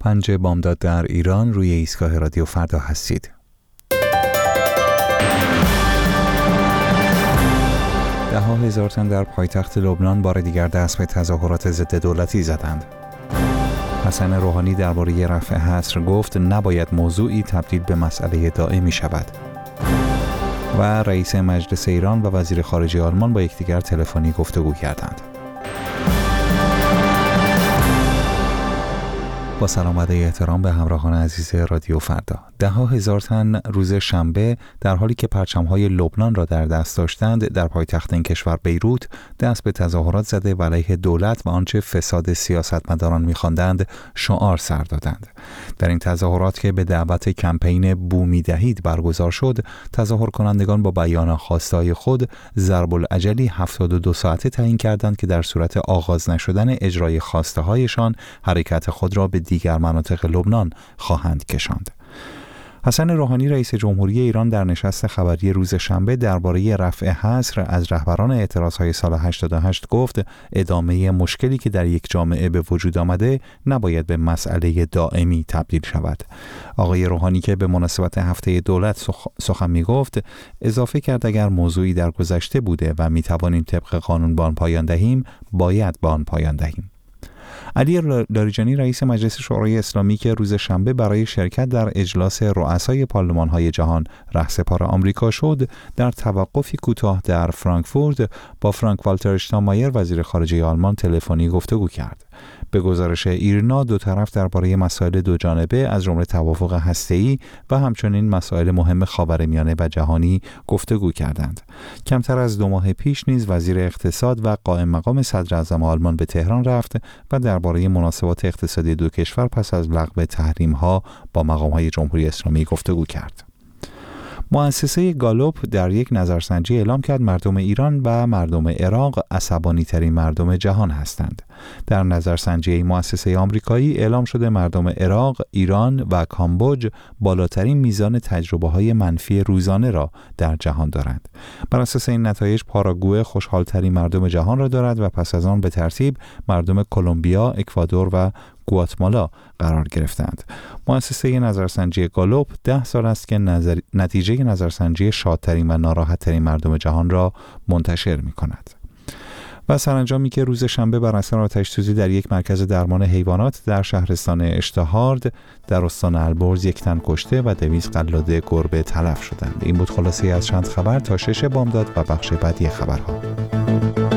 5 بامداد در ایران روی ایستگاه رادیو فردا هستید. ده ها هزار تن در پایتخت لبنان بار دیگر دست به تظاهرات ضد دولتی زدند. حسن روحانی درباره رفع حصر گفت نباید موضوعی تبدیل به مسئله دائمی شود. و رئیس مجلس ایران و وزیر خارجه آلمان با یکدیگر تلفنی گفتگو کردند. با سلام و احترام به همراهان عزیز رادیو فردا. ده ها هزار تن روز شنبه در حالی که پرچم‌های لبنان را در دست داشتند در پایتخت این کشور بیروت دست به تظاهرات زده و علیه دولت و آنچه فساد سیاستمداران می‌خواندند شعار سر دادند. در این تظاهرات که به دعوت کمپین بو می‌دهید برگزار شد، تظاهر کنندگان با بیان خواستهای خود ضرب الاجلی 72 ساعته تعیین کردند که در صورت آغاز نشدن اجرای خواسته‌هایشان حرکت خود را به دیگر مناطق لبنان خواهند کشاند. حسن روحانی رئیس جمهوری ایران در نشست خبری روز شنبه درباره رفع حصر از رهبران اعتراضهای سال 88 گفت ادامه مشکلی که در یک جامعه به وجود آمده نباید به مسئله دائمی تبدیل شود. آقای روحانی که به مناسبت هفته دولت سخن می گفت اضافه کرد اگر موضوعی در گذشته بوده و می توانیم طبق قانون به آن پایان دهیم باید به آن پایان دهیم. علی لاریجانی رئیس مجلس شورای اسلامی که روز شنبه برای شرکت در اجلاس رؤسای پارلمان‌های جهان رهسپار آمریکا شد، در توقفی کوتاه در فرانکفورت با فرانک والتر اشتاینمایر وزیر خارجه آلمان تلفنی گفتگو کرد. به گزارش ایرنا دو طرف درباره مسائل دو جانبه از جمله توافق هسته‌ای و همچنین مسائل مهم خاورمیانه و جهانی گفتگو کردند. کمتر از 2 ماه پیش نیز وزیر اقتصاد و قائم مقام صدر اعظم آلمان به تهران رفت و درباره مناسبات اقتصادی دو کشور پس از لغو تحریم‌ها با مقام‌های جمهوری اسلامی گفتگو کرد. مؤسسه گالوپ در یک نظرسنجی اعلام کرد مردم ایران و مردم عراق عصبانی‌ترین مردم جهان هستند. در نظرسنجی مؤسسه آمریکایی اعلام شده مردم عراق، ایران و کامبوج بالاترین میزان تجربه‌های منفی روزانه را در جهان دارند. بر اساس این نتایج پاراگوئه خوشحال‌ترین مردم جهان را دارد و پس از آن به ترتیب مردم کلمبیا، اکوادور و گواتمالا قرار گرفتند. مؤسسه نظرسنجی گالوپ 10 سال است که نتیجه نظرسنجی شادترین و ناراحتترین مردم جهان را منتشر می کند. و سرانجامی که روز شنبه بر اثر آتش‌سوزی در یک مرکز درمان حیوانات در شهرستان اشتهارد در استان البرز 1 تن کشته و 200 قلاده گربه تلف شدند. این بود خلاصه از چند خبر تا 6 بامداد و بخش بعدی خبرها.